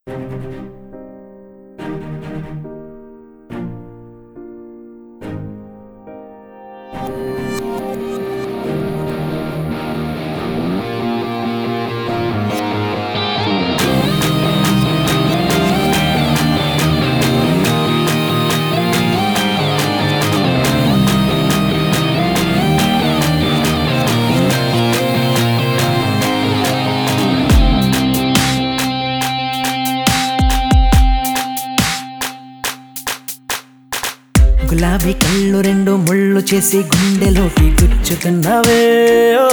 గులాబీ కళ్ళు రెండు ముళ్ళు చేసి గుండెలోకి గుచ్చుతున్నావే ఓ.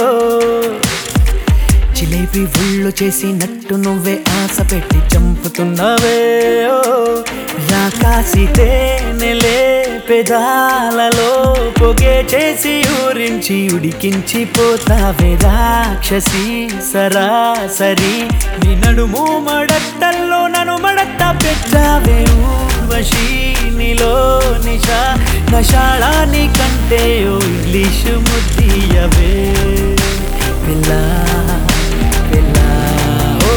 జిలేబీ ఒళ్ళు చేసి నట్టు నువ్వే ఆశ పెట్టి చంపుతున్నావే ఓ. రాకాసి తేనెలే పెదాలలో పొగే చేసి ఊరించి ఉడికించి పోతావే రాక్షసి సరాసరి నీ నడుము మడట్టల్లో నన్ను మడట్ట పెట్టావే ఊర్వశి నీలో నిషా నషాళాని కంటే ఓ ఇంగ్లీషు ముద్దియవే పిల్ల పిల్ల ఓ.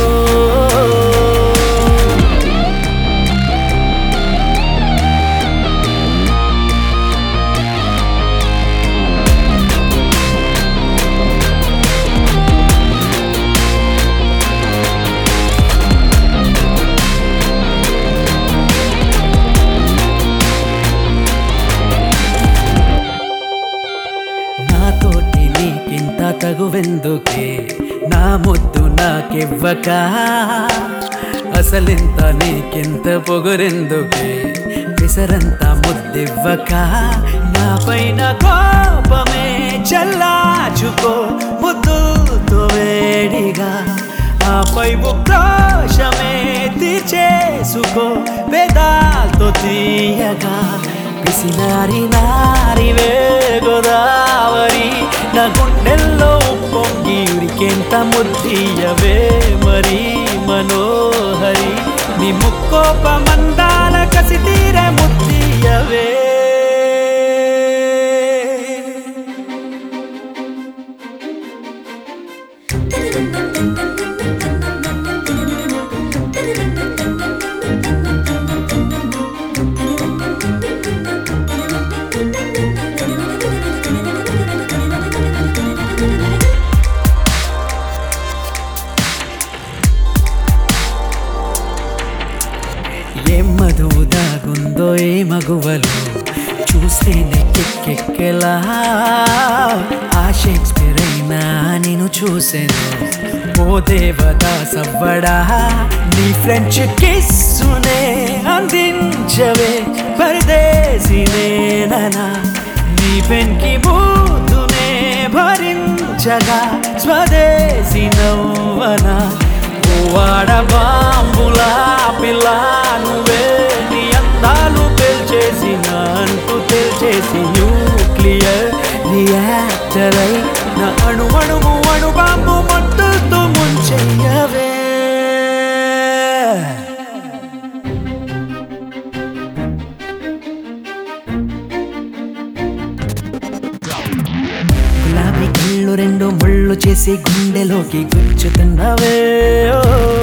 నాతోటి నీకింత తగువెందుకే నా ముద్దు నాకివ్వక అసలింత నీకింత పొగరెందుకే పిసరంత ముద్దివ్వక నా పైన కోపమే చల్లాచుకో ముద్దుతో వేడిగా ఆపై ఉక్రోషమే తీర్చేసుకో వేదాలతో తీయగా పిసినారి నారివే గోదావరి నా గుండెల్లో పొంగి ఉరికెంత ముద్దియవే మరి మనోహరి నీ ముక్కోప మందాల కసి తీరే ముద్దియవే ఏం మధువు దాగుందో ఏ మగువలు చూస్తేనే కెక్కెక్కెలా ఆ షేక్స్పియర్ అయినా నేను చూసాను ఓ దేవదాస్ అవ్వడా నీ ఫ్రెంచ్ కిస్సునే అందించవే పరదేశినేనా నీ పెన్కి బూతునే భరించగా స్వదేశీ నవ్వనా వాడ బాంబులా పిల్ల నువ్వే నీ అందాలు పెల్చేసి అంటూ తెల్చేసి న్యూక్లియర్ రియాక్టర్ అయి నా అణువణువు అణు బాంబు మొత్తుతో ముంచెయ్యవే గులాబీ కళ్ళు రెండు ముళ్ళు చేసి గుండెలోకి గుచ్చుతున్నావే ఓ.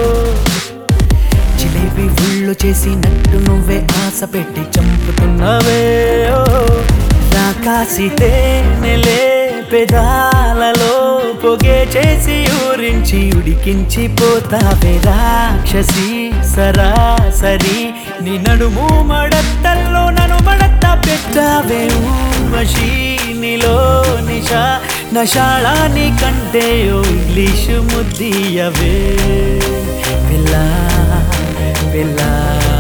జిలేబీ ఒళ్ళు చేసి నట్టు నువ్వే ఆశ పెట్టి చంపుతున్నావే ఓ. రాకాసి తేనెలే పెదాలలో పొగే చేసి ఊరించి ఉడికించి పోతావే రాక్షసి సరాసరి నీ నడుము మడట్టల్లో నన్ను మడట్ట పెట్టావే ఊర్వశి నీలో నిషా నషాళాని కంటే ఓ ఇంగ్లీషు ముద్దియవే పిల్ల పిల్ల